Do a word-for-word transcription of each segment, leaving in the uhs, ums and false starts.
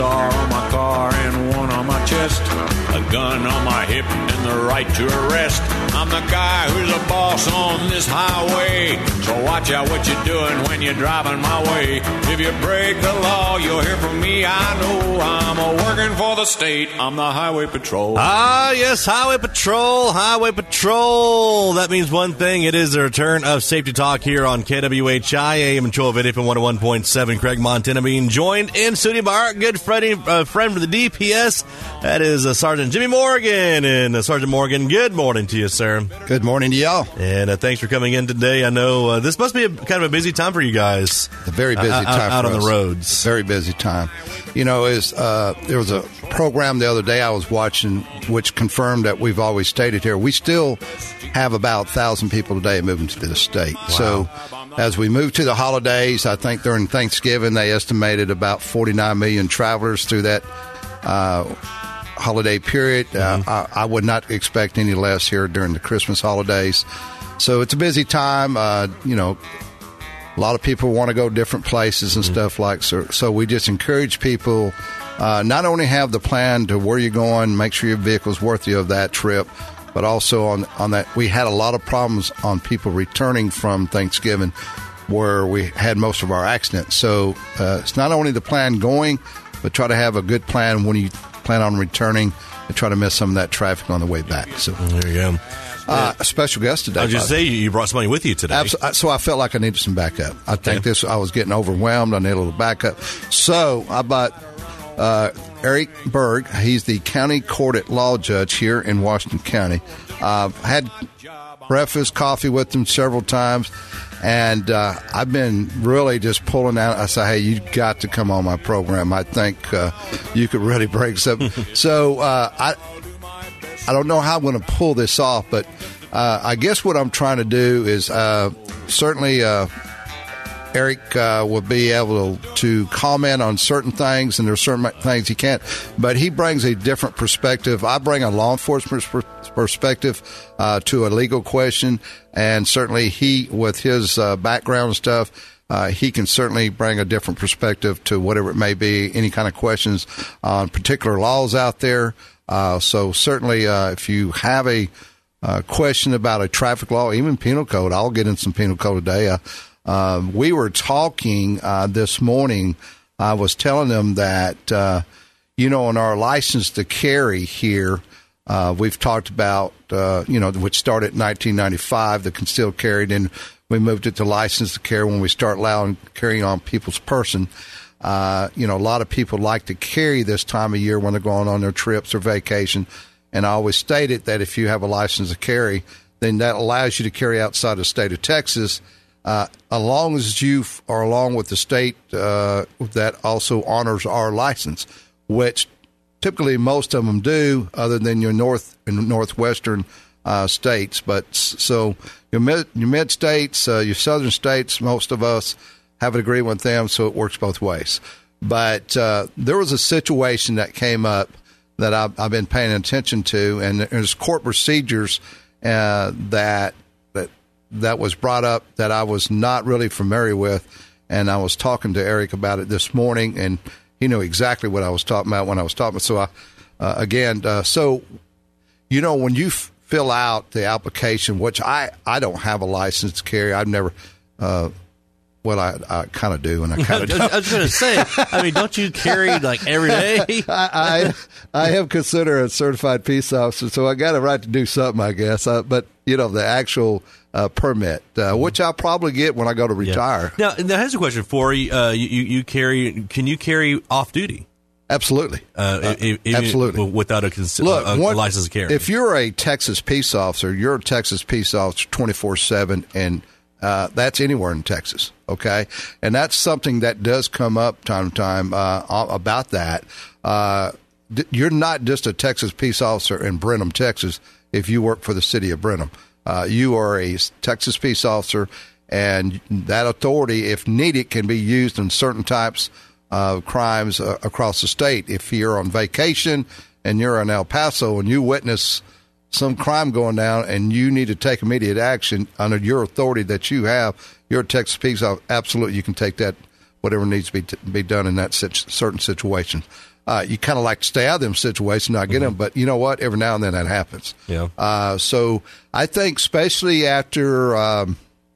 star on my car and one on my chest, a gun on my hip and the right to arrest. I'm the guy who's a boss on this highway, so watch out what you're doing when you're driving my way. If you break the law, you'll hear from me. I know I'm a working for the state. I'm the Highway Patrol. Ah, yes, Highway Patrol, Highway Patrol. That means one thing. It is the return of Safety Talk here on K W H I, A M and twelve eighty from one oh one point seven. Craig Montana being joined in studio by our good friend, uh, friend from the D P S. That is uh, Sergeant Jimmy Morgan. And uh, Sergeant Morgan, good morning to you, sir. Good morning to y'all. And uh, thanks for coming in today. I know uh, this must be a, kind of a busy time for you guys. A very busy uh, time out, out for on us. the roads. Very busy time. You know, is uh, there was a program the other day I was watching which confirmed that we've always stated here. We still have about one thousand people today moving to the state. Wow. So as we move to the holidays, I think during Thanksgiving they estimated about forty-nine million travelers through that uh, holiday period. Mm-hmm. Uh, I, I would not expect any less here during the Christmas holidays. So it's a busy time. Uh, you know, a lot of people want to go different places and mm-hmm. stuff like so. So we just encourage people uh, not only have the plan to where you're going, make sure your vehicle's worthy of that trip, but also on, on that, we had a lot of problems on people returning from Thanksgiving where we had most of our accidents. So uh, it's not only the plan going, but try to have a good plan when you plan on returning and try to miss some of that traffic on the way back. So there you go. Uh, a special guest today. I was just say you brought somebody with you today. Absolutely. So I felt like I needed some backup. I think okay. this I was getting overwhelmed. I needed a little backup. So I bought uh, Eric Berg. He's the county court at law judge here in Washington County. Uh, had breakfast, coffee with him several times, and uh, I've been really just pulling out. I said, hey, you got to come on my program. I think uh, you could really break something. so uh, I. I don't know how I'm going to pull this off, but uh, I guess what I'm trying to do is uh, certainly uh, Eric uh, will be able to, to comment on certain things, and there's certain things he can't. But he brings a different perspective. I bring a law enforcement per- perspective uh, to a legal question, and certainly he, with his uh, background and stuff, Uh, he can certainly bring a different perspective to whatever it may be, any kind of questions on particular laws out there. Uh, so certainly uh, if you have a uh, question about a traffic law, even penal code, I'll get in some penal code today. Uh, uh, we were talking uh, this morning. I was telling them that, uh, you know, on our license to carry here, uh, we've talked about, uh, you know, which started in nineteen ninety-five, the concealed carry, and we moved it to license to carry when we start allowing carrying on people's person. Uh, you know, a lot of people like to carry this time of year when they're going on their trips or vacation. And I always stated that if you have a license to carry, then that allows you to carry outside the state of Texas, uh, as long as you are along with the state uh, that also honors our license, which typically most of them do, other than your north and northwestern uh, states. But so your mid, your mid states, uh, your southern states, most of us have an agreement with them, so it works both ways. But uh, there was a situation that came up that I've, I've been paying attention to, and there's court procedures uh, that that that was brought up that I was not really familiar with, and I was talking to Eric about it this morning, and he knew exactly what I was talking about when I was talking. So, I, uh, again, uh, so, you know, when you f- fill out the application, which I, I don't have a license to carry, I've never uh, – Well, I, I kind of do, and I kind of don't. I was going to say, I mean, don't you carry, like, every day? I, I I have considered a certified peace officer, so I got a right to do something, I guess. Uh, but, you know, the actual uh, permit, uh, which I'll probably get when I go to retire. Yeah. Now, now, here's a question for you. Uh, you, you carry, can you carry off-duty? Absolutely. Uh, uh, even absolutely. Without a, cons- Look, a, a one, license to carry. If you're a Texas peace officer, you're a Texas peace officer twenty-four seven, and Uh, that's anywhere in Texas, okay? And that's something that does come up time to time uh, about that. Uh, d- you're not just a Texas peace officer in Brenham, Texas, if you work for the city of Brenham. Uh, you are a Texas peace officer, and that authority, if needed, can be used in certain types of crimes uh, across the state. If you're on vacation and you're in El Paso and you witness some crime going down and you need to take immediate action under your authority that you have, you're a Texas peace officer, absolutely you can take that, whatever needs to be, t- be done in that situ- certain situation. Uh, you kind of like to stay out of them situations, not get mm-hmm. them. But you know what? Every now and then that happens. Yeah. Uh, so I think especially after um,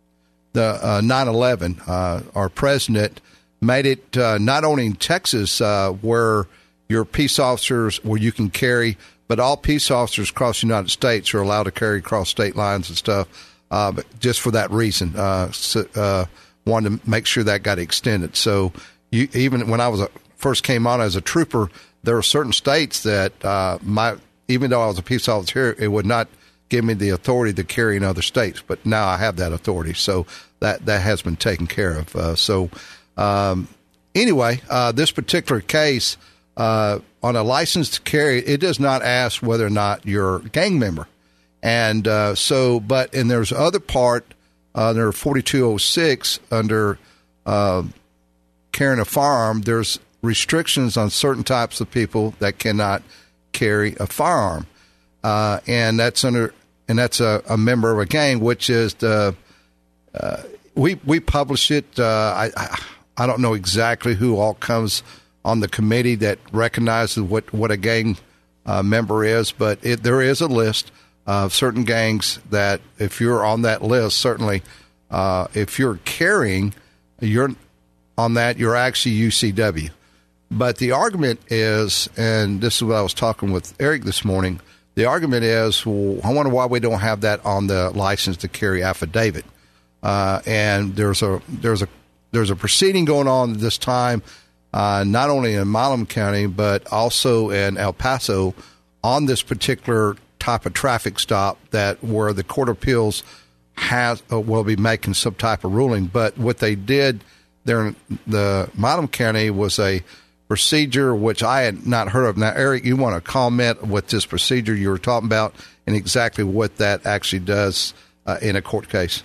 the uh, nine eleven, uh, our president made it uh, not only in Texas uh, where your peace officers, where you can carry, but all peace officers across the United States are allowed to carry across state lines and stuff, uh, but just for that reason. Uh, so, uh, wanted to make sure that got extended. So you, even when I was a, first came on as a trooper, there were certain states that uh, my even though I was a peace officer here, it would not give me the authority to carry in other states. But now I have that authority, so that, that has been taken care of. Uh, so um, anyway, uh, this particular case, uh, on a license to carry, it does not ask whether or not you're a gang member. And uh, so, but, and there's other part, uh, under forty-two oh six, under uh, carrying a firearm, there's restrictions on certain types of people that cannot carry a firearm. Uh, and that's under, and that's a, a member of a gang, which is the, uh, we, we publish it. Uh, I, I, I don't know exactly who all comes on the committee that recognizes what, what a gang uh, member is, but it, there is a list of certain gangs that if you're on that list, certainly uh, if you're carrying, you're on that, you're actually U C W. But the argument is, and this is what I was talking with Eric this morning, the argument is, well, I wonder why we don't have that on the license to carry affidavit. Uh, and there's a there's a there's a proceeding going on at this time, uh, not only in Milam County but also in El Paso, on this particular type of traffic stop that where the Court of Appeals has uh, will be making some type of ruling. But what they did there in the Milam County was a procedure which I had not heard of. Now, Eric, you want to comment with this procedure you were talking about and exactly what that actually does uh, in a court case?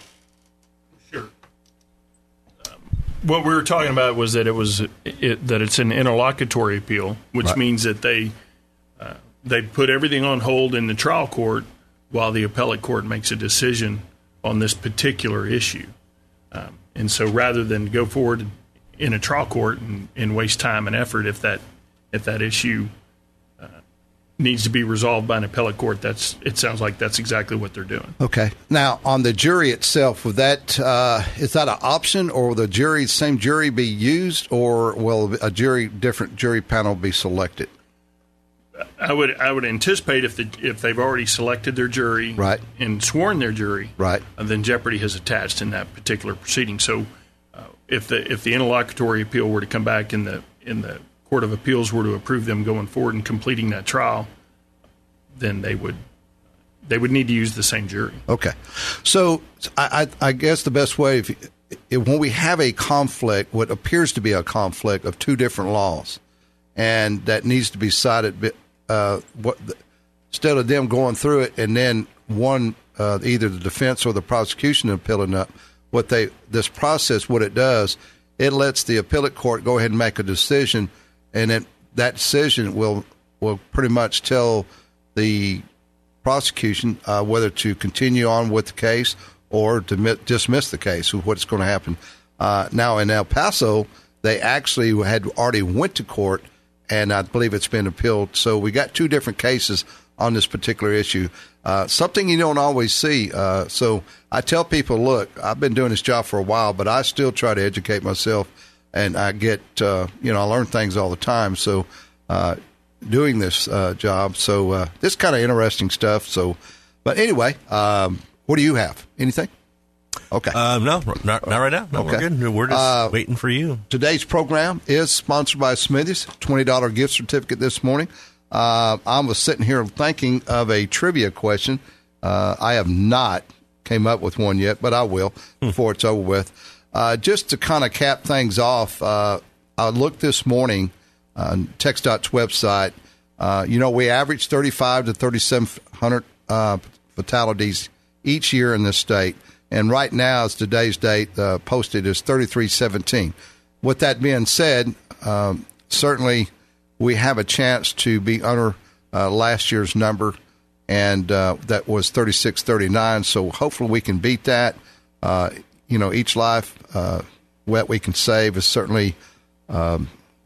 Sure. Um, what we were talking about was that it was it, that it's an interlocutory appeal, which right. means that they uh, they put everything on hold in the trial court while the appellate court makes a decision on this particular issue. Um, and so rather than go forward in a trial court and, and waste time and effort if that if that issue uh, needs to be resolved by an appellate court, that's it sounds like that's exactly what they're doing. Okay. Now, on the jury itself, would that uh, is that an option, or will the jury same jury be used, or will a jury different jury panel be selected? I would I would anticipate if the if they've already selected their jury right. and sworn their jury, right, uh, then jeopardy has attached in that particular proceeding. So If the if the interlocutory appeal were to come back and the in the Court of Appeals were to approve them going forward and completing that trial, then they would they would need to use the same jury. Okay, so I, I, I guess the best way, if, if when we have a conflict, what appears to be a conflict of two different laws, and that needs to be cited, uh, what instead of them going through it and then one uh, either the defense or the prosecution appealing up. What they this process, what it does, it lets the appellate court go ahead and make a decision, and it, that decision will will pretty much tell the prosecution uh, whether to continue on with the case or to mi- dismiss the case. What's going to happen uh, now in El Paso? They actually had already went to court, and I believe it's been appealed. So we got two different cases on this particular issue. Uh, something you don't always see. Uh, so I tell people, look, I've been doing this job for a while, but I still try to educate myself, and I get, uh, you know, I learn things all the time. So uh, doing this uh, job, so uh, this kind of interesting stuff. So, but anyway, um, what do you have? Anything? Okay. Um, no, not, not right now. No, okay. We're good. We're just uh, waiting for you. Today's program is sponsored by Smithy's, twenty dollars gift certificate this morning. Uh, I was sitting here thinking of a trivia question. Uh, I have not came up with one yet, but I will before it's over with. Uh, just to kind of cap things off, uh, I looked this morning on TxDOT's website. Uh, you know, we average thirty-five to thirty-seven hundred uh, fatalities each year in this state. And right now, as today's date, uh, posted is thirty-three seventeen. With that being said, um, certainly we have a chance to be under uh, last year's number, and uh, that was thirty-six thirty-nine. So hopefully we can beat that. Uh, you know, each life uh, that we can save is certainly um,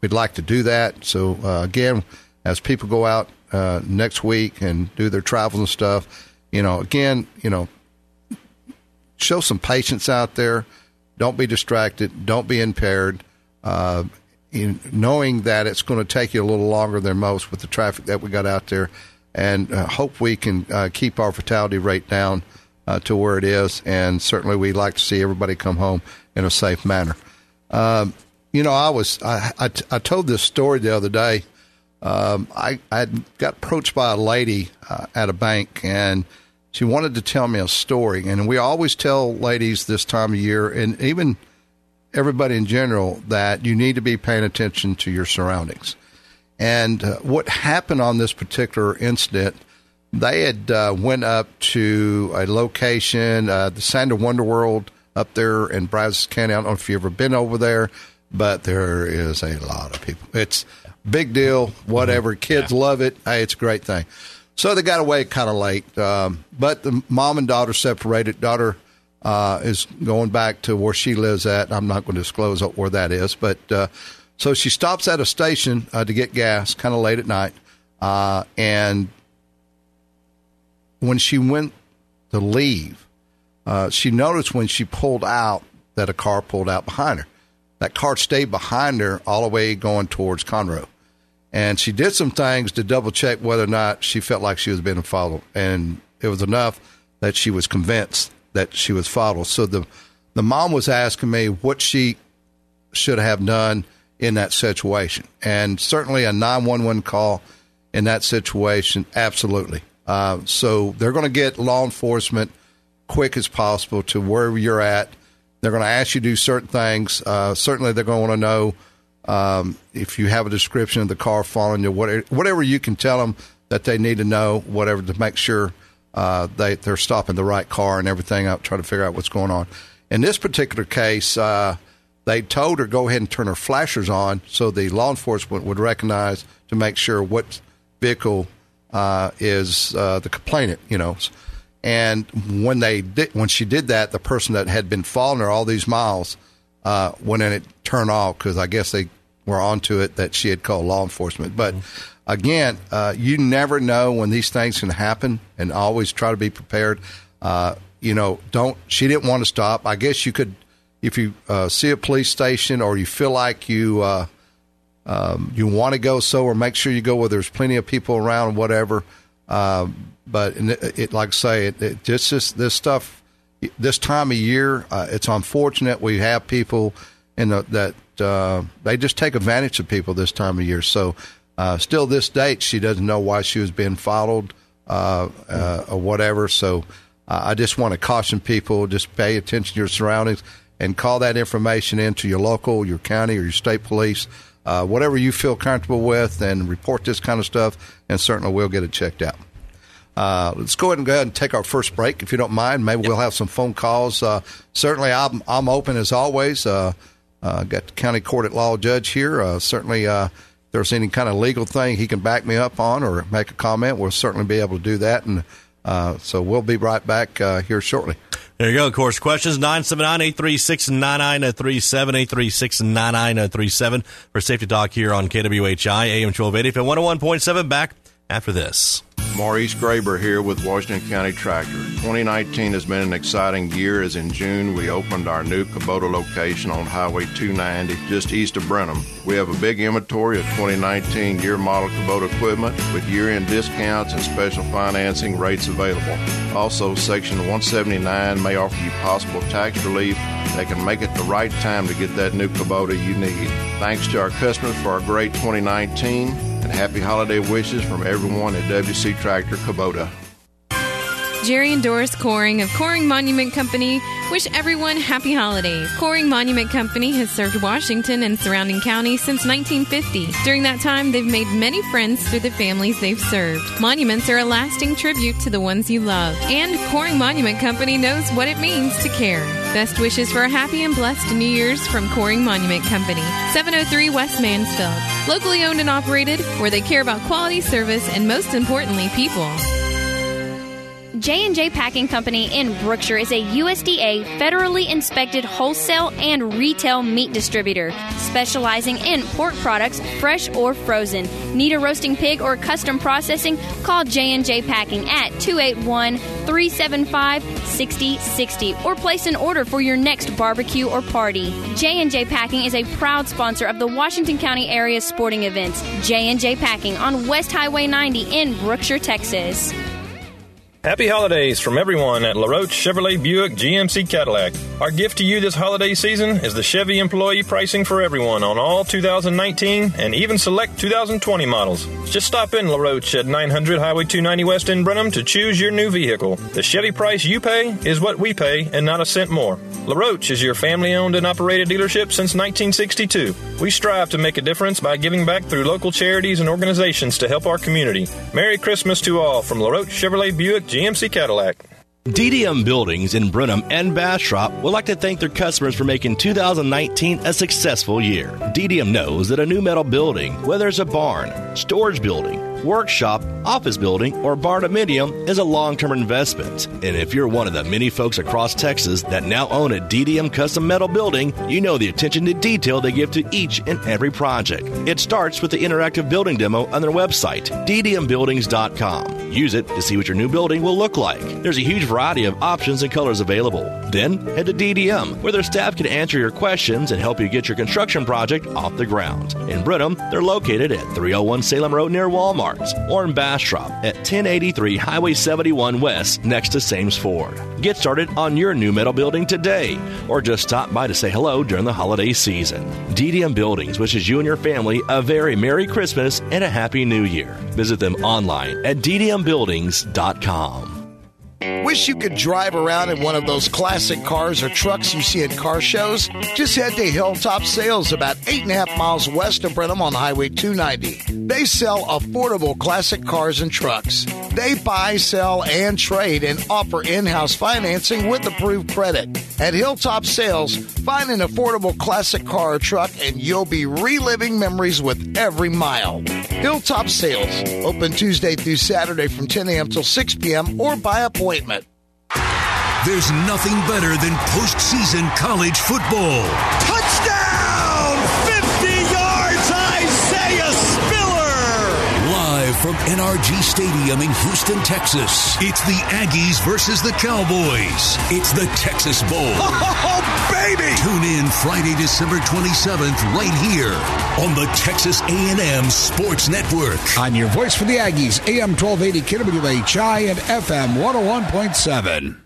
we'd like to do that. So, uh, again, as people go out uh, next week and do their travels and stuff, you know, again, you know, show some patience out there. Don't be distracted. Don't be impaired. Uh, in, knowing that it's going to take you a little longer than most with the traffic that we got out there, and uh, hope we can uh, keep our fatality rate down uh, to where it is. And certainly we'd like to see everybody come home in a safe manner. Um, you know, I was I, I, I told this story the other day. Um, I, I got approached by a lady uh, at a bank, and she wanted to tell me a story. And we always tell ladies this time of year, and even everybody in general, that you need to be paying attention to your surroundings. And uh, what happened on this particular incident, they had uh, went up to a location, uh, the Sander Wonder World up there in Brazos County. I don't know if you've ever been over there, but there is a lot of people. It's a big deal, whatever. Mm-hmm. Kids yeah. love it. Hey, it's a great thing. So they got away kind of late, um, but the mom and daughter separated. Daughter uh, is going back to where she lives at. I'm not going to disclose where that is, but uh, so she stops at a station uh, to get gas, kind of late at night, uh, and when she went to leave, uh, she noticed when she pulled out that a car pulled out behind her. That car stayed behind her all the way going towards Conroe. And she did some things to double check whether or not she felt like she was being followed. And it was enough that she was convinced that she was followed. So the, the mom was asking me what she should have done in that situation. And certainly a nine one one call in that situation, absolutely. Uh, so they're going to get law enforcement quick as possible to wherever you're at. They're going to ask you to do certain things. Uh, certainly they're going to want to know um, if you have a description of the car following you, whatever, whatever you can tell them that they need to know, whatever, to make sure uh, they, they're stopping the right car and everything out, trying to figure out what's going on. In this particular case, uh, they told her go ahead and turn her flashers on so the law enforcement would recognize to make sure what vehicle uh, is uh, the complainant, you know. And when they did, when she did that, the person that had been following her all these miles uh, went in it, turned off, because I guess they were onto it that she had called law enforcement. But mm-hmm. again, uh, you never know when these things can happen, and always try to be prepared. Uh, you know, don't. She didn't want to stop. I guess you could, if you uh, see a police station or you feel like you uh, um, you want to go somewhere, make sure you go where there's plenty of people around, whatever. Um, But it, it, like I say, it, it just this, this stuff, this time of year, uh, it's unfortunate we have people in the, that uh, they just take advantage of people this time of year. So, uh, still this date, she doesn't know why she was being followed uh, uh, or whatever. So, uh, I just want to caution people: just pay attention to your surroundings and call that information into your local, your county, or your state police, uh, whatever you feel comfortable with, and report this kind of stuff, and certainly we'll get it checked out. Uh, let's go ahead and go ahead and take our first break, if you don't mind. Maybe yep. we'll have some phone calls. Uh, certainly, I'm, I'm open as always. Uh, uh, got the county court at law judge here. Uh, certainly, uh, if there's any kind of legal thing he can back me up on or make a comment, we'll certainly be able to do that. And uh, so we'll be right back uh, here shortly. There you go. Of course, questions, nine seven nine, eight three six, nine nine three seven, eight three six, nine nine three seven for Safety Talk here on K W H I, A M twelve eighty, and one oh one point seven. Back after this. Maurice Graber here with Washington County Tractor. twenty nineteen has been an exciting year, as in June we opened our new Kubota location on Highway two ninety just east of Brenham. We have a big inventory of twenty nineteen year model Kubota equipment with year-end discounts and special financing rates available. Also, Section one seventy-nine may offer you possible tax relief that can make it the right time to get that new Kubota you need. Thanks to our customers for our great twenty nineteen, and happy holiday wishes from everyone at W C Tractor Kubota. Jerry and Doris Coring of Coring Monument Company wish everyone happy holidays. Coring Monument Company has served Washington and surrounding counties since nineteen fifty. During that time, they've made many friends through the families they've served. Monuments are a lasting tribute to the ones you love. And Coring Monument Company knows what it means to care. Best wishes for a happy and blessed New Year's from Coring Monument Company, seven oh three West Mansfield. Locally owned and operated, where they care about quality service and, most importantly, people. J and J Packing Company in Brookshire is a U S D A federally inspected wholesale and retail meat distributor, specializing in pork products, fresh or frozen. Need a roasting pig or custom processing? Call J and J Packing at two eight one, three seven five, six zero six zero or place an order for your next barbecue or party. J and J Packing is a proud sponsor of the Washington County area sporting events. J and J Packing on West Highway ninety in Brookshire, Texas. Happy holidays from everyone at LaRoche Chevrolet Buick G M C Cadillac. Our gift to you this holiday season is the Chevy employee pricing for everyone on all two thousand nineteen and even select two thousand twenty models. Just stop in LaRoche at nine hundred Highway two ninety West in Brenham to choose your new vehicle. The Chevy price you pay is what we pay and not a cent more. LaRoche is your family-owned and operated dealership since nineteen sixty-two. We strive to make a difference by giving back through local charities and organizations to help our community. Merry Christmas to all from LaRoche Chevrolet Buick G M C Cadillac. D D M Buildings in Brenham and Bastrop would like to thank their customers for making two thousand nineteen a successful year. D D M knows that a new metal building, whether it's a barn, storage building, workshop, office building, or barn-dominium, is a long-term investment. And if you're one of the many folks across Texas that now own a D D M custom metal building, you know the attention to detail they give to each and every project. It starts with the interactive building demo on their website, d d m buildings dot com. Use it to see what your new building will look like. There's a huge variety of options and colors available. Then head to D D M, where their staff can answer your questions and help you get your construction project off the ground. In Brenham, they're located at three oh one Salem Road near Walmart, or in Bastrop at ten eighty-three Highway seventy-one West next to Sames Ford. Get started on your new metal building today, or just stop by to say hello during the holiday season. D D M Buildings wishes you and your family a very Merry Christmas and a Happy New Year. Visit them online at d d m buildings dot com. Wish you could drive around in one of those classic cars or trucks you see at car shows? Just head to Hilltop Sales, about eight and a half miles west of Brenham on Highway two ninety. They sell affordable classic cars and trucks. They buy, sell, and trade and offer in-house financing with approved credit. At Hilltop Sales, find an affordable classic car or truck and you'll be reliving memories with every mile. Hilltop Sales, open Tuesday through Saturday from ten a.m. till six p.m. or by appointment. There's nothing better than postseason college football. Touchdown! fifty yards, Isaiah Spiller! Live from N R G Stadium in Houston, Texas. It's the Aggies versus the Cowboys. It's the Texas Bowl. Oh, baby! Tune in Friday, December twenty-seventh, right here on the Texas A and M Sports Network. On your voice for the Aggies, A M twelve eighty K W H I and F M one oh one point seven.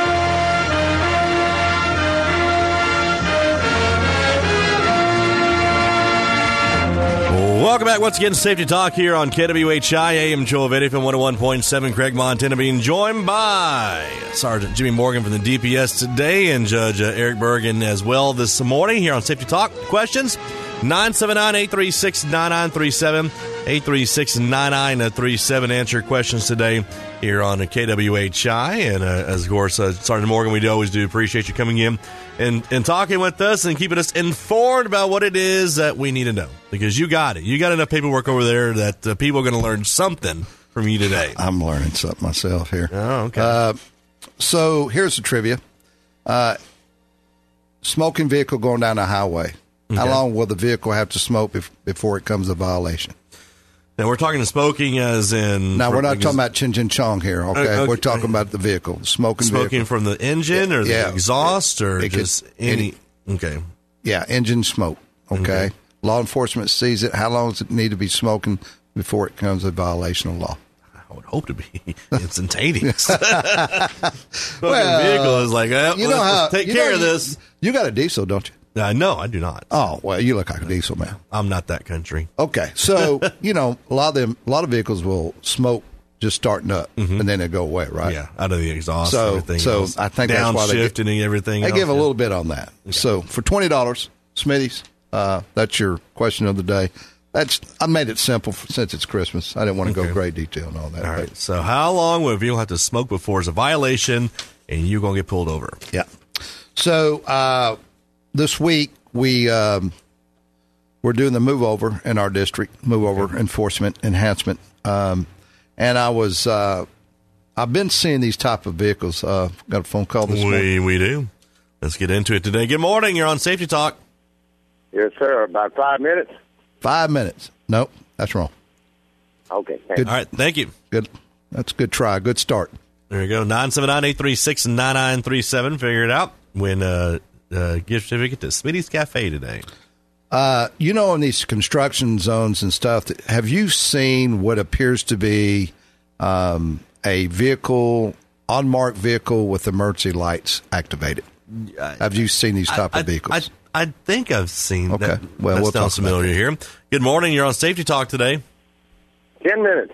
Welcome back once again to Safety Talk here on K W H I, A M twelve eighty from one oh one point seven. Craig Montana being joined by Sergeant Jimmy Morgan from the D P S today and Judge uh, Eric Bergen as well this morning here on Safety Talk. Questions? nine seven nine, eight three six, nine nine three seven, eight three six, nine nine three seven. Answer your questions today here on K W H I. And, uh, as of course, uh, Sergeant Morgan, we do always do appreciate you coming in and, and talking with us and keeping us informed about what it is that we need to know. Because you got it. You got enough paperwork over there that uh, people are going to learn something from you today. I'm learning something myself here. Oh, okay. Uh, so here's the trivia. Uh, smoking vehicle going down the highway. Okay. How long will the vehicle have to smoke bef- before it comes a violation? Now, we're talking smoking as in... Now, we're not talking about chin chin chong here, okay? Uh, okay? We're talking about the vehicle, smoking Smoking vehicle. from the engine or the yeah. exhaust or it just could, any... any... Okay. Yeah, engine smoke, okay? okay? Law enforcement sees it. How long does it need to be smoking before it becomes a violation of law? I would hope to be instantaneous. Well, vehicle is like, eh, you know let's, how, let's take you care know, of this. You, you got a diesel, don't you? Uh, no, I do not. Oh, well, you look like a diesel man. I'm not that country. Okay, so, you know, a lot of them, a lot of vehicles will smoke just starting up, mm-hmm. and then they go away, right? Yeah, out of the exhaust. So, and everything so else. I think that's why they get, and everything. They else, give yeah. a little bit on that. Okay. So for twenty dollars, Smitty's, uh, that's your question of the day. That's I made it simple for, since it's Christmas. I didn't want to okay. go great detail and all that. All right. So how long will you have to smoke before it's a violation and you're going to get pulled over? Yeah. So uh, this week we um, we're doing the move over in our district, move over okay. enforcement enhancement, um, and I was uh, I've been seeing these type of vehicles. Uh, got a phone call this morning. We, we do. Let's get into it today. Good morning. You're on Safety Talk. Yes, sir. About five minutes? Five minutes. Nope, that's wrong. Okay. Good. All right, thank you. Good. That's a good try. Good start. There you go. nine seven nine, eight three six, nine nine three seven. Figure it out. Win a, a gift certificate to Smitty's Cafe today. Uh, you know, in these construction zones and stuff, have you seen what appears to be um, a vehicle, unmarked vehicle with emergency lights activated? Have you seen these type I, of vehicles? I, I think I've seen okay. that. Well, that we'll sounds talk about familiar that. here. Good morning. You're on Safety Talk today. Ten minutes.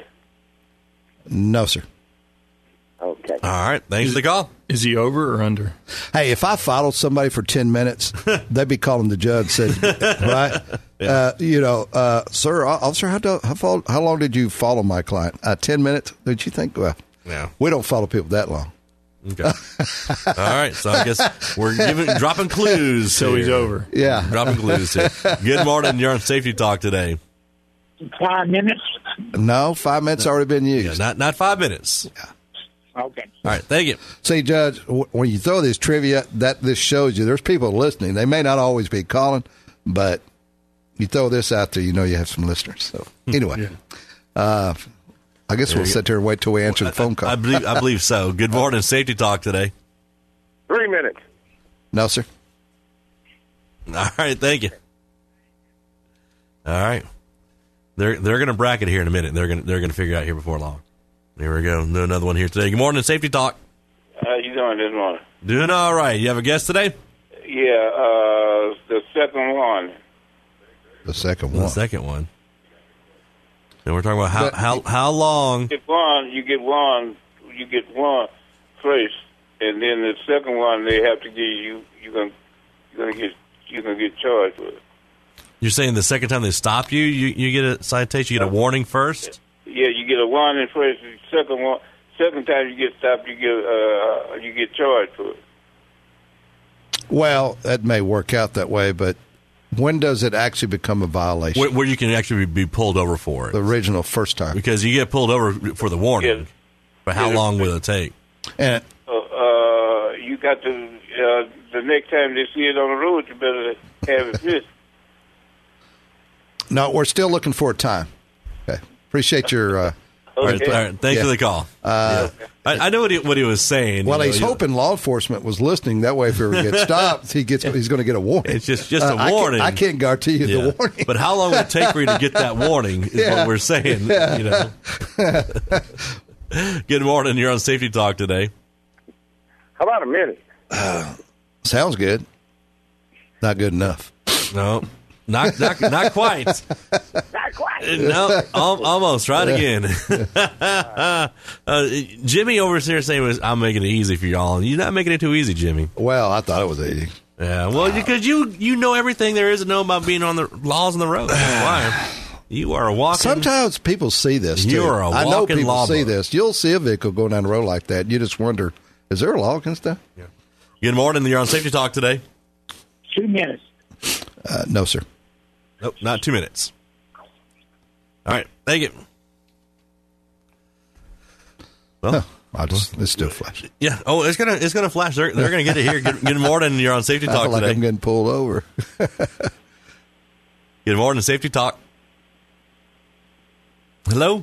No, sir. Okay. All right. Thanks for the call. Is he over or under? Hey, if I followed somebody for ten minutes, they'd be calling the judge. Said, right? Yeah. Uh, you know, uh, sir, officer, how, do, how, fol- how long did you follow my client? Uh, ten minutes? Did you think? Well, Yeah. we don't follow people that long. Okay. All right. So I guess we're giving dropping clues. So here. he's over. Yeah. Dropping clues here. Good morning. You're on Safety Talk today. Five minutes? No, five minutes already been used. Yeah, not not five minutes. Yeah. Okay. All right. Thank you. See, Judge, w- when you throw this trivia, that this shows you there's people listening. They may not always be calling, but you throw this out there, you know you have some listeners. So anyway, yeah. uh, I guess There we'll you sit there and wait till we answer the phone call. I believe I believe so. Good morning. Safety Talk today. Three minutes. No, sir. All right. Thank you. All right. They're they're going to bracket here in a minute. They're going they're going to figure it out here before long. Here we go. Do another one here today. Good morning, Safety Talk. How you doing this morning? Doing all right. You have a guest today? Yeah, uh, the second one. The second The one. second one. And we're talking about how how how long. You get one, you get one, you get one first, and then the second one they have to give you. You're gonna you're gonna get you're gonna get charged with it. You're saying the second time they stop you, you, you get a citation, you get a warning first? Yeah, you get a warning first. The second one, second time you get stopped, you get uh, you get charged for it. Well, that may work out that way, but when does it actually become a violation? Where, where you can actually be pulled over for it. The original first time. Because you get pulled over for the warning. Yeah. But how Yeah. long will it take? And Uh, uh, you got to uh, the next time they see it on the road, you better have it fixed. no, we're still looking for a time. Okay. Appreciate your. Uh, All right, all right, thanks Yeah. for the call. Uh, Yeah. I, I know what he, what he was saying. Well, you know, he's you- hoping law enforcement was listening. That way, if he ever gets stopped, he gets he's going to get a warning. It's just, just a Uh, I can't- warning. I can't guarantee you Yeah. the warning. But how long will it take for you to get that warning is Yeah. what we're saying. Yeah. You know. Good morning. You're on Safety Talk today. How about a minute? Sounds good. Not good enough. No, not not, not quite. Not quite. No, al- almost. Try it again. uh, Jimmy over here saying, was, I'm making it easy for y'all. You're not making it too easy, Jimmy. Well, I thought it was easy. Yeah, well, because you you know everything there is to know about being on the laws on the road. That's why. You are a walking. Sometimes people see this, too. You are a I know walking people law see book. this. You'll see a vehicle going down the road like that, and you just wonder, is there a law against that? Yeah. Good morning. You're on Safety Talk today. Two minutes. Uh, no, sir. Nope, not two minutes. All right, thank you. Well, Huh. I just it's still flashing. yeah. Oh, it's gonna it's gonna flash. They're they're gonna get it here. Good, good morning. You're on Safety I Talk feel like today. I'm getting pulled over. Good morning, Safety Talk. Hello?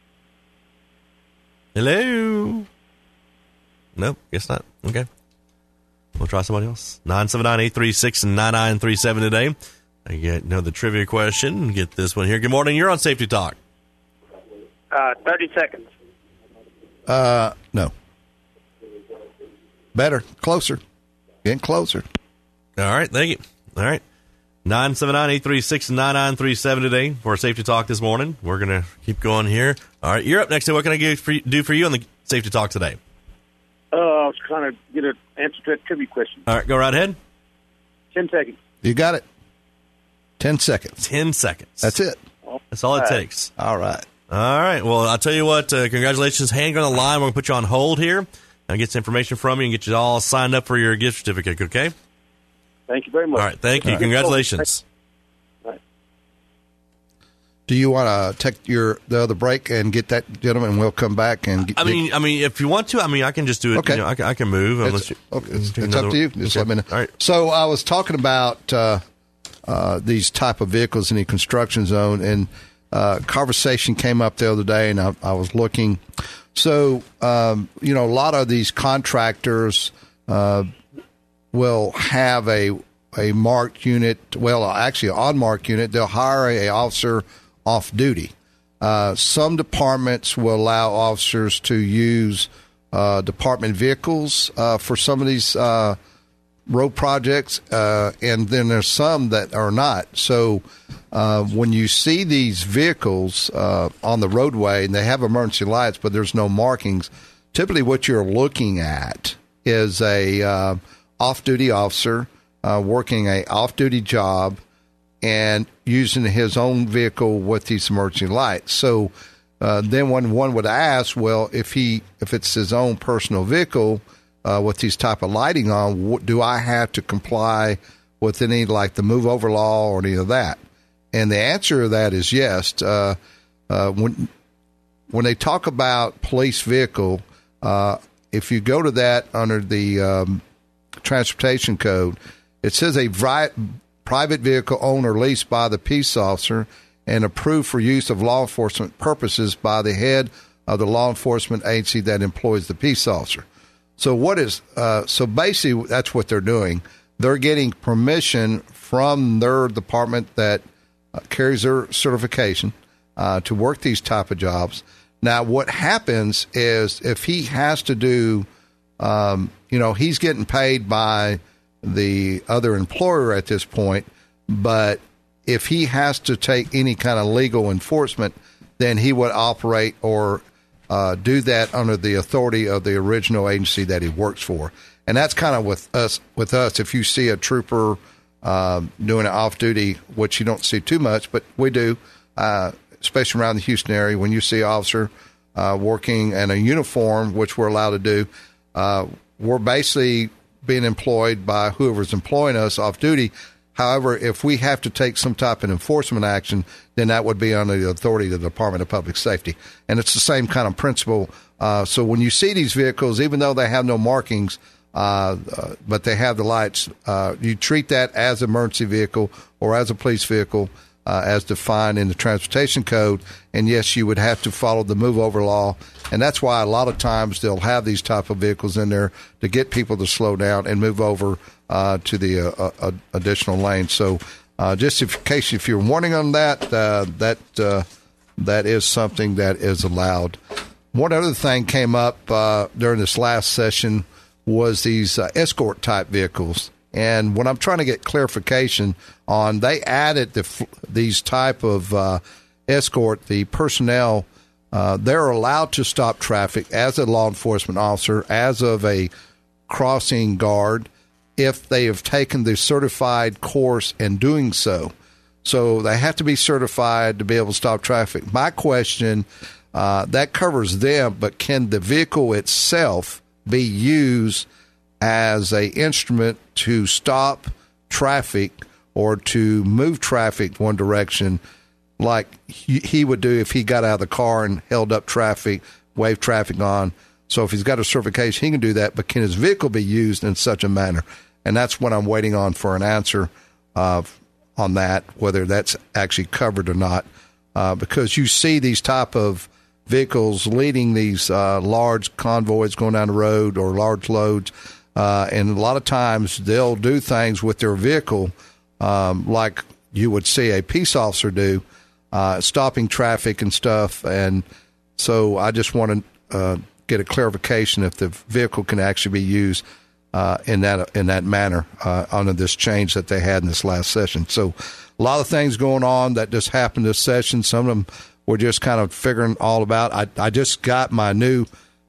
Hello? Nope, guess not. Okay. We'll try somebody else. nine seven nine, eight three six, nine nine three seven today. I get know the trivia question. Get this one here. Good morning. You're on Safety Talk. Uh, thirty seconds. Uh, no. Better. Closer. Getting closer. All right, thank you. All right. nine seven nine, eight three six, nine nine three seven today for Safety Talk this morning. We're going to keep going here. All right, you're up next. What can I get for you, do for you on the Safety Talk today? Uh, I was trying to get an answer to that trivia question. All right, go right ahead. Ten seconds. You got it. Ten seconds. Ten seconds. That's it. That's all it All right. takes. All right. All right. Well, I'll tell you what. Uh, congratulations. Hang on the line. We're going to put you on hold here and get some information from you and get you all signed up for your gift certificate, okay? Thank you very much. All right. Thank you. All right. Congratulations. All right. Do you want to take your the other break and get that gentleman? And we'll come back and. Get, I mean, I mean, if you want to, I mean, I can just do it. Okay, you know, I, can, I can move. It's, you, okay. it's, it's up to you. Just okay. let me know. All right. So I was talking about uh, uh, these type of vehicles in the construction zone, and uh, conversation came up the other day, and I, I was looking. So um, you know, a lot of these contractors uh, will have a a marked unit. Well, actually, an unmarked unit. They'll hire a, a officer off duty. Uh, some departments will allow officers to use uh, department vehicles uh, for some of these uh, road projects, uh, and then there's some that are not. So uh, when you see these vehicles uh, on the roadway and they have emergency lights, but there's no markings, typically what you're looking at is a uh, off-duty officer uh, working a off-duty job and using his own vehicle with these emergency lights. So uh, then when one would ask, well, if he if it's his own personal vehicle uh, with these type of lighting on, what, do I have to comply with any, like the move over law or any of that? And the answer to that is yes. Uh, uh, when when they talk about police vehicle, uh, if you go to that under the um, transportation code, it says a vi- private vehicle owned or leased by the peace officer and approved for use of law enforcement purposes by the head of the law enforcement agency that employs the peace officer. So what is uh, so basically that's what they're doing. They're getting permission from their department that uh, carries their certification uh, to work these type of jobs. Now, what happens is if he has to do, um, you know, he's getting paid by the other employer at this point, but if he has to take any kind of legal enforcement, then he would operate or uh, do that under the authority of the original agency that he works for. And that's kind of with us. With us, if you see a trooper um, doing it off duty, which you don't see too much, but we do, uh, especially around the Houston area, when you see an officer uh, working in a uniform, which we're allowed to do, uh, we're basically being employed by whoever's employing us off duty. However, if we have to take some type of enforcement action, then that would be under the authority of the Department of Public Safety. And it's the same kind of principle. Uh, so when you see these vehicles, even though they have no markings, uh, uh, but they have the lights, uh, you treat that as an emergency vehicle or as a police vehicle uh, as defined in the transportation code. And yes, you would have to follow the move over law. And that's why a lot of times they'll have these type of vehicles in there to get people to slow down and move over uh, to the uh, uh, additional lane. So uh, just in case if you're warning on that, uh, that uh, that is something that is allowed. One other thing came up uh, during this last session was these uh, escort type vehicles. And what I'm trying to get clarification on, they added the, these type of uh, escort, the personnel, uh, they're allowed to stop traffic as a law enforcement officer, as of a crossing guard, if they have taken the certified course in doing so. So they have to be certified to be able to stop traffic. My question, uh, that covers them, but can the vehicle itself be used as a instrument to stop traffic or to move traffic one direction like he, he would do if he got out of the car and held up traffic, waved traffic on? So if he's got a certification, he can do that, but can his vehicle be used in such a manner? And that's what I'm waiting on for an answer uh, on that, whether that's actually covered or not, uh, because you see these type of vehicles leading these uh, large convoys going down the road or large loads, uh, and a lot of times they'll do things with their vehicle um, like you would see a peace officer do, uh, stopping traffic and stuff. And so I just want to uh, get a clarification if the vehicle can actually be used uh, in that in that manner uh, under this change that they had in this last session. So a lot of things going on that just happened this session. Some of them we're just kind of figuring all about. I, I just got my new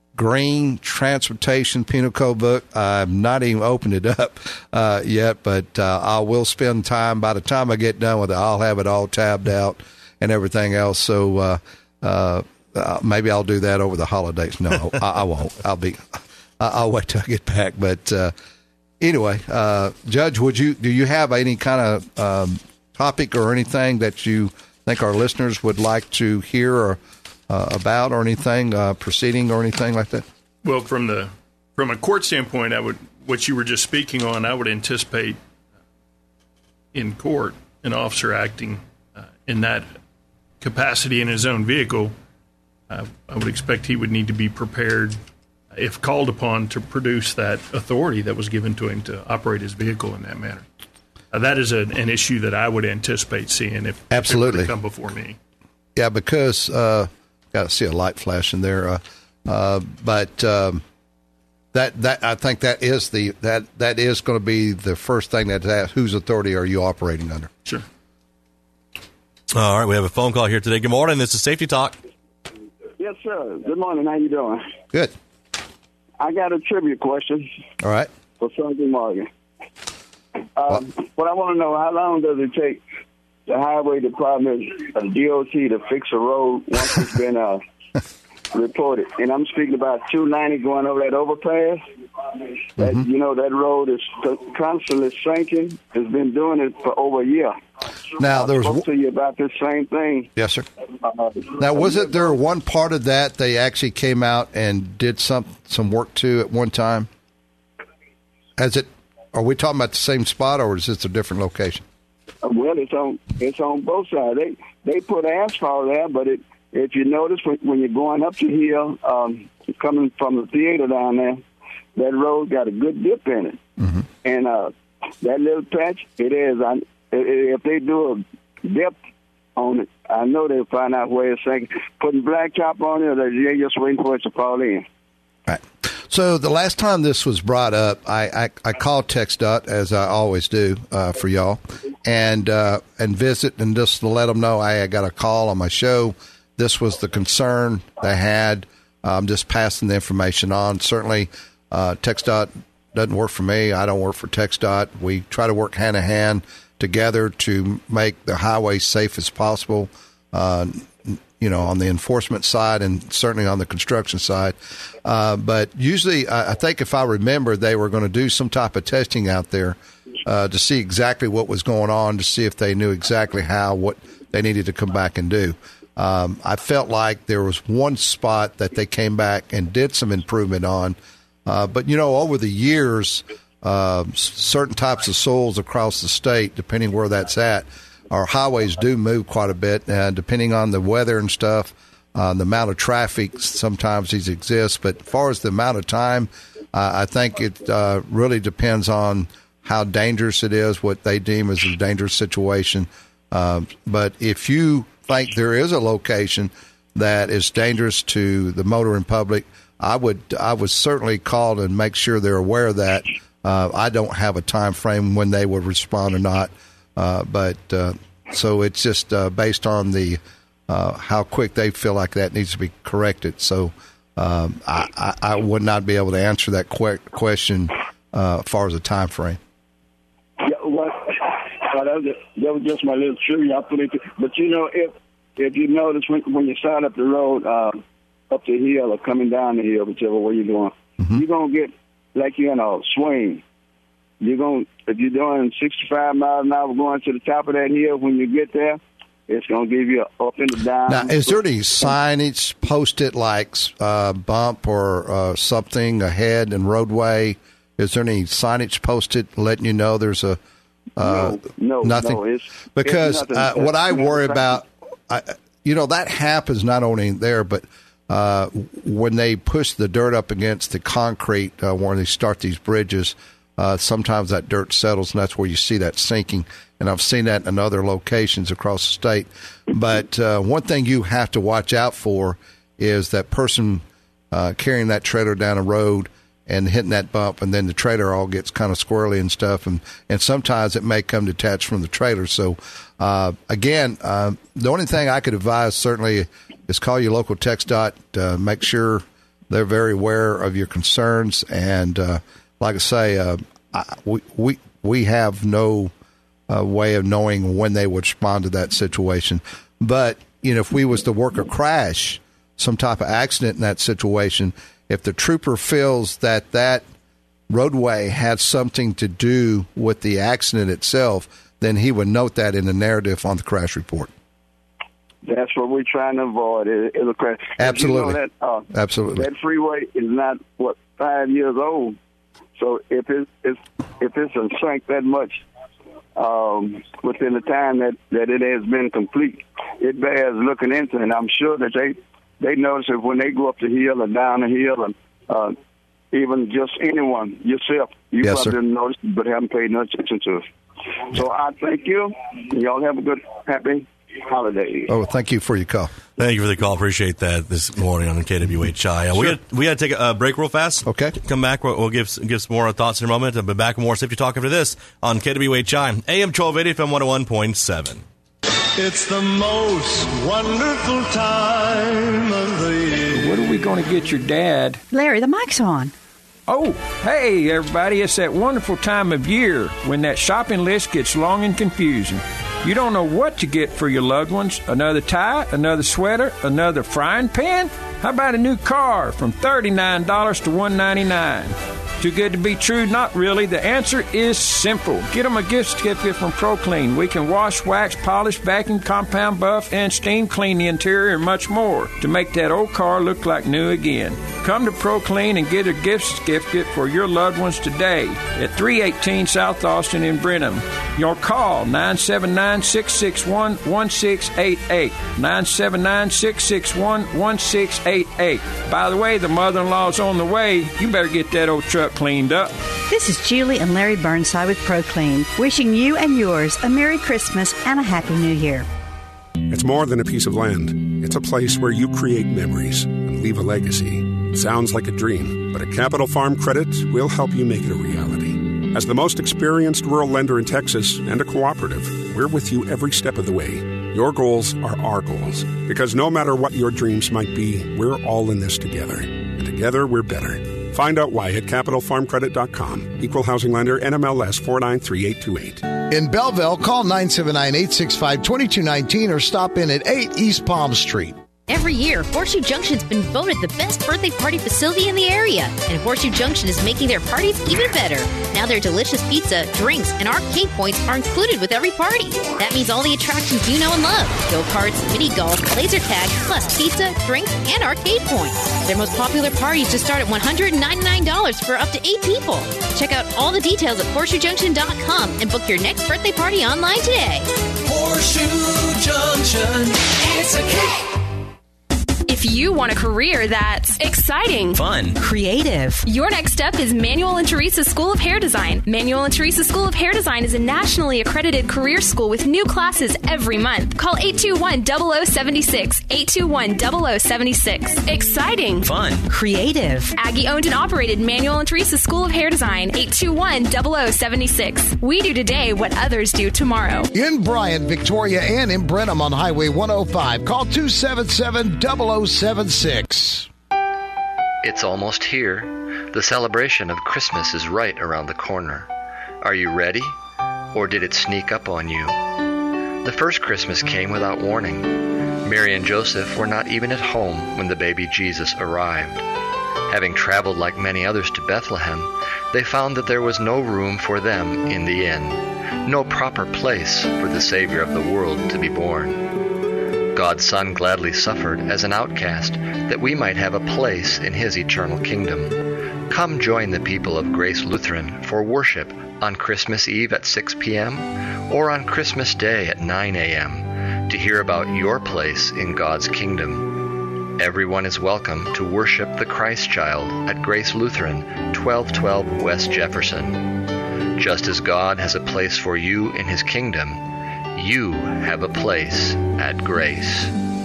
green transportation penal code book. I've not even opened it up uh, yet, but uh, I will spend time. By the time I get done with it, I'll have it all tabbed out and everything else. So uh, uh, uh, maybe I'll do that over the holidays. No, I, I won't. I'll be. I'll wait till I get back. But uh, anyway, uh, Judge, would you do you have any kind of um, topic or anything that you think our listeners would like to hear or, uh, about or anything, uh, proceeding or anything like that? Well, from the from a court standpoint, I would what you were just speaking on, I would anticipate in court an officer acting uh, in that capacity in his own vehicle. Uh, I would expect he would need to be prepared, if called upon, to produce that authority that was given to him to operate his vehicle in that manner. Uh, that is a, an issue that I would anticipate seeing if, Absolutely. if it were to come before me. Yeah, because uh, got to see a light flashing there, uh, uh, but um, that that I think that is the that that is going to be the first thing that's asked. Whose authority are you operating under? Sure. All right, we have a phone call here today. Good morning. This is Safety Talk. Yes, sir. Good morning. How you doing? Good. I got a trivia question. All right. For Sergeant Morgan. Um, what I want to know, how long does it take the Highway Department, uh, D O T, to fix a road once it's been uh, reported? And I'm speaking about two ninety going over that overpass. That, Mm-hmm. you know, that road is constantly sinking. It's been doing it for over a year. Now, there was I spoke to you about this same thing. Yes, sir. Uh, Now, was it there one part of that they actually came out and did some some work to at one time? Has it? Are we talking about the same spot, or is this a different location? Well, it's on it's on both sides. They they put asphalt there, but it if you notice when, when you're going up the hill, um, coming from the theater down there, that road got a good dip in it, mm-hmm. and uh, that little patch, it is. I, if they do a dip on it, I know they'll find out where it's sinking. Putting blacktop on it, or they're just waiting for it to fall in. Right. So the last time this was brought up, I, I, I called TxDOT, as I always do uh, for y'all, and uh, and visit and just to let them know I, I got a call on my show. This was the concern they had. I'm just passing the information on. Certainly, uh, TxDOT doesn't work for me. I don't work for TxDOT. We try to work hand in hand together to make the highway safe as possible. Uh, you know, on the enforcement side and certainly on the construction side. Uh, but usually, I, I think if I remember, they were going to do some type of testing out there uh, to see exactly what was going on, to see if they knew exactly how, what they needed to come back and do. Um, I felt like there was one spot that they came back and did some improvement on. Uh, but, you know, over the years, uh, certain types of soils across the state, depending where that's at, our highways do move quite a bit, and depending on the weather and stuff, uh, the amount of traffic, sometimes these exist. But as far as the amount of time, uh, I think it uh, really depends on how dangerous it is, what they deem as a dangerous situation. Uh, but if you think there is a location that is dangerous to the motoring public, I would I would certainly call and make sure they're aware of that. Uh, I don't have a time frame when they would respond or not. Uh, but uh, so it's just uh, based on the uh, how quick they feel like that needs to be corrected. So um, I, I, I would not be able to answer that que- question uh, as far as a time frame. Yeah, well, well, that, was just, that was just my little trivia. I put it. To, but you know, if if you notice when when you start up the road, uh, up the hill or coming down the hill, whichever way you're going, mm-hmm. you're gonna get like you're in a swing. You're going if you're doing sixty-five miles an hour going to the top of that hill. When you get there, it's going to give you a up and a down. Now, is there any signage posted like uh, bump or uh, something ahead and roadway? Is there any signage posted letting you know there's a uh, no, no, nothing? No, it's, because it's uh, what I worry about, I, you know, that happens not only there, but uh, when they push the dirt up against the concrete uh, when they start these bridges. Uh, sometimes that dirt settles, and that's where you see that sinking. And I've seen that in other locations across the state. But uh, one thing you have to watch out for is that person uh, carrying that trailer down a road and hitting that bump, and then the trailer all gets kind of squirrely and stuff. And, and sometimes it may come detached from the trailer. So, uh, again, uh, the only thing I could advise certainly is call your local TxDOT. Uh, make sure they're very aware of your concerns and uh, like I say, uh, I, we, we we have no uh, way of knowing when they would respond to that situation. But, you know, if we was to work a crash, some type of accident in that situation, if the trooper feels that that roadway had something to do with the accident itself, then he would note that in the narrative on the crash report. That's what we're trying to avoid. It, it'll crash. Absolutely. You know that, uh, Absolutely. That freeway is not, what, five years old. So if it, it's if it's sank that much um, within the time that, that it has been complete, it bears looking into. And I'm sure that they, they notice it when they go up the hill or down the hill, and uh, even just anyone, yourself, you yes, probably sir. didn't notice but haven't paid no attention to it. So I thank you. Y'all have a good, happy holidays. Oh, thank you for your call. Thank you for the call. Appreciate that this morning on K W H I. Uh, Sure. We got we got to take a uh, break real fast. Okay. Come back. We'll, we'll give give some more thoughts in a moment. I'll be back with more safety talk after this on K W H I, A M twelve eighty, F M one oh one point seven. It's the most wonderful time of the year. What are we going to get your dad? Larry, the mic's on. Oh, hey, everybody. It's that wonderful time of year when that shopping list gets long and confusing. You don't know what to get for your loved ones. Another tie, another sweater, another frying pan? How about a new car from thirty-nine dollars to one hundred ninety-nine dollars? Too good to be true? Not really. The answer is simple. Get them a gift certificate from ProClean. We can wash, wax, polish, vacuum, compound buff, and steam clean the interior and much more to make that old car look like new again. Come to ProClean and get a gift certificate for your loved ones today at three eighteen South Austin in Brenham. Your call, nine seven nine, six six one, one six eight eight. nine seven nine, six six one, one six eight eight. By the way, the mother-in-law's on the way. You better get that old truck cleaned up. This is Julie and Larry Burnside with ProClean, wishing you and yours a Merry Christmas and a Happy New Year. It's more than a piece of land. It's a place where you create memories and leave a legacy. It sounds like a dream, but at Capital Farm Credit, we'll help you make it a reality. As the most experienced rural lender in Texas and a cooperative, we're with you every step of the way. Your goals are our goals, because no matter what your dreams might be, we're all in this together. And together, we're better. Find out why at capital farm credit dot com. Equal housing lender, N M L S four nine three eight two eight. In Belleville, call nine seven nine, eight six five, two two one nine or stop in at eight East Palm Street. Every year, Horseshoe Junction's been voted the best birthday party facility in the area, and Horseshoe Junction is making their parties even better. Now their delicious pizza, drinks, and arcade points are included with every party. That means all the attractions you know and love: go-karts, mini golf, laser tag, plus pizza, drinks, and arcade points. Their most popular parties just start at one hundred ninety-nine dollars for up to eight people. Check out all the details at horseshoe junction dot com and book your next birthday party online today. Horseshoe Junction, it's a cake. If you want a career that's exciting, fun, creative, your next step is Manuel and Teresa School of Hair Design. Manuel and Teresa School of Hair Design is a nationally accredited career school with new classes every month. Call eight two one, zero zero seven six, eight two one, zero zero seven six. Exciting, fun, creative. Aggie-owned and operated Manuel and Teresa School of Hair Design, eight two one, zero zero seven six. We do today what others do tomorrow. In Bryant, Victoria, and in Brenham on Highway one oh five, call two seven seven, zero zero seven six. It's almost here. The celebration of Christmas is right around the corner. Are you ready? Or did it sneak up on you? The first Christmas came without warning. Mary and Joseph were not even at home when the baby Jesus arrived. Having traveled like many others to Bethlehem, they found that there was no room for them in the inn, no proper place for the Savior of the world to be born. God's Son gladly suffered as an outcast that we might have a place in His eternal kingdom. Come join the people of Grace Lutheran for worship on Christmas Eve at six p.m. or on Christmas Day at nine a.m. to hear about your place in God's kingdom. Everyone is welcome to worship the Christ Child at Grace Lutheran, twelve twelve West Jefferson. Just as God has a place for you in His kingdom, you have a place at Grace.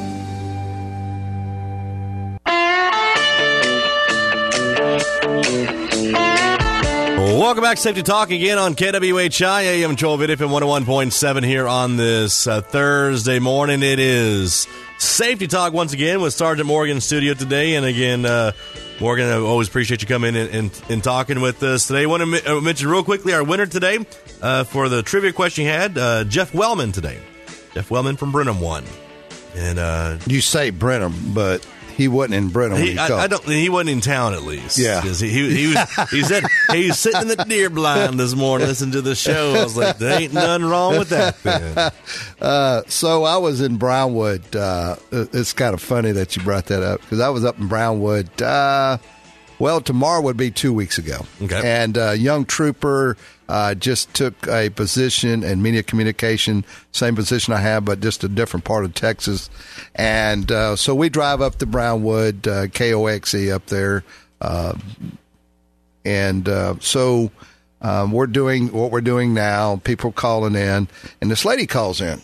Welcome back, Safety Talk again on K W H I, A M twelve eighty, F M one oh one point seven here on this uh, Thursday morning. It is Safety Talk once again with Sergeant Morgan in studio today. And again, uh, Morgan, I always appreciate you coming in and, and, and talking with us today. I want to m- mention real quickly our winner today uh, for the trivia question you had, uh, Jeff Wellman today. Jeff Wellman from Brenham won. And uh, you say Brenham, but he wasn't in Brenham. When He, he, I, called. I don't. He wasn't in town, at least. Yeah. 'Cause he, he, he was. He said he was sitting in the deer blind this morning, listening to the show. I was like, there ain't nothing wrong with that. Then. Uh, so I was in Brownwood. Uh, it's kind of funny that you brought that up because I was up in Brownwood. Uh, well, tomorrow would be two weeks ago. Okay. And a young trooper uh, just took a position in media communication, same position I have, but just a different part of Texas. And uh, so we drive up to Brownwood, uh, K O X E up there. Uh, and uh, so um, we're doing what we're doing now, people calling in, and this lady calls in.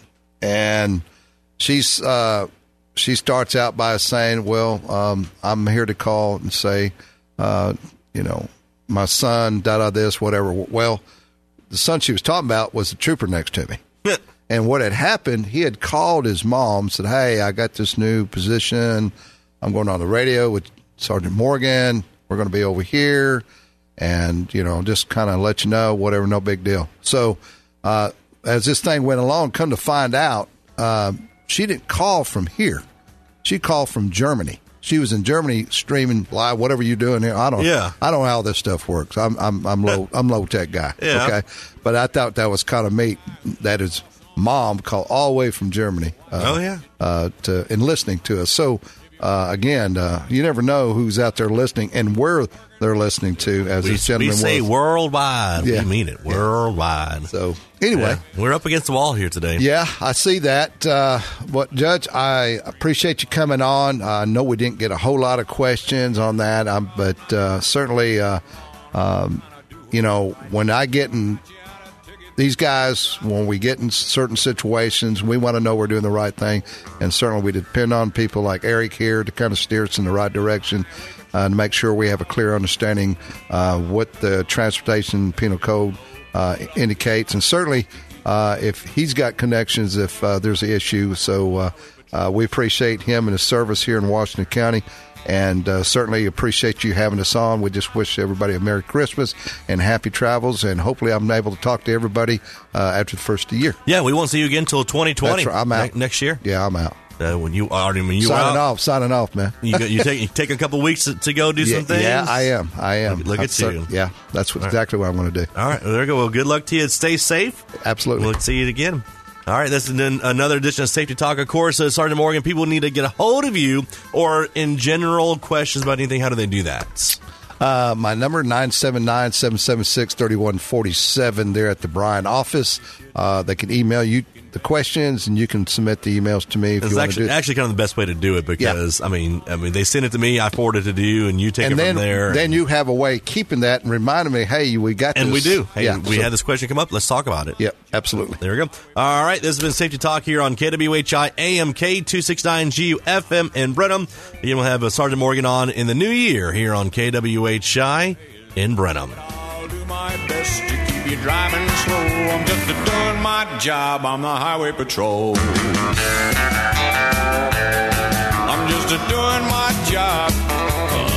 And she's uh, she starts out by saying, well, um, I'm here to call and say, uh, you know, my son, da-da this, whatever. Well, the son she was talking about was the trooper next to me. And what had happened, he had called his mom, said, hey, I got this new position. I'm going on the radio with Sergeant Morgan. We're going to be over here. And, you know, just kind of let you know, whatever, no big deal. So uh, as this thing went along, come to find out, uh, she didn't call from here. She called from Germany. She was in Germany streaming live, whatever you're doing here. I don't, Yeah. I don't know how this stuff works. I'm, I'm, I'm low, I'm low tech guy. Yeah. Okay, but I thought that was kind of neat. That his mom called all the way from Germany. Uh, Oh, yeah. uh, to and listening to us. So uh, again, uh, you never know who's out there listening and where they're listening to. As We, this gentleman we say was. worldwide. Yeah. We mean it. Worldwide. So anyway. Yeah. We're up against the wall here today. Yeah, I see that. Uh, but, Judge, I appreciate you coming on. I know we didn't get a whole lot of questions on that, um, but uh, certainly, uh, um, you know, when I get in these guys, when we get in certain situations, we want to know we're doing the right thing. And certainly we depend on people like Eric here to kind of steer us in the right direction uh, and make sure we have a clear understanding uh, what the Transportation Penal Code uh, indicates. And certainly uh, if he's got connections, if uh, there's an issue. So uh, uh, we appreciate him and his service here in Washington County. And uh, certainly appreciate you having us on. We just wish everybody a Merry Christmas and happy travels. And hopefully I'm able to talk to everybody uh, after the first of the year. Yeah, we won't see you again until twenty twenty. That's right. I'm out. Ne- next year. Yeah, I'm out. Uh, when you already when you signing out, off, signing off, man. you, go, you take you take a couple weeks to, to go do yeah, some things. Yeah, I am. I am. Look, look I'm at cer- you. Yeah, that's what, exactly what I'm going to do. All right, well, there we go. Well, good luck to you. Stay safe. Absolutely. We'll see you again. All right, this is then another edition of Safety Talk. Of course, uh, Sergeant Morgan, people need to get a hold of you or in general questions about anything. How do they do that? Uh, my number, nine seven nine, seven seven six, three one four seven, there at the Bryan office. Uh, they can email you the questions, and you can submit the emails to me if It's you want to actually, do it. actually kind of the best way to do it because, I mean, I mean, they send it to me, I forward it to you, and you take and it then, from there. then you have a way of keeping that and reminding me, hey, we got And this. we do. Hey, yeah, we so- had this question come up. Let's talk about it. Yep, absolutely. There we go. All right, this has been Safety Talk here on K W H I A M K two sixty-nine G U F M in Brenham. Again, we'll have uh, Sergeant Morgan on in the new year here on K W H I in Brenham. I'll do my best to keep you driving slow. I'm just doing my job on the highway patrol. I'm just doing my job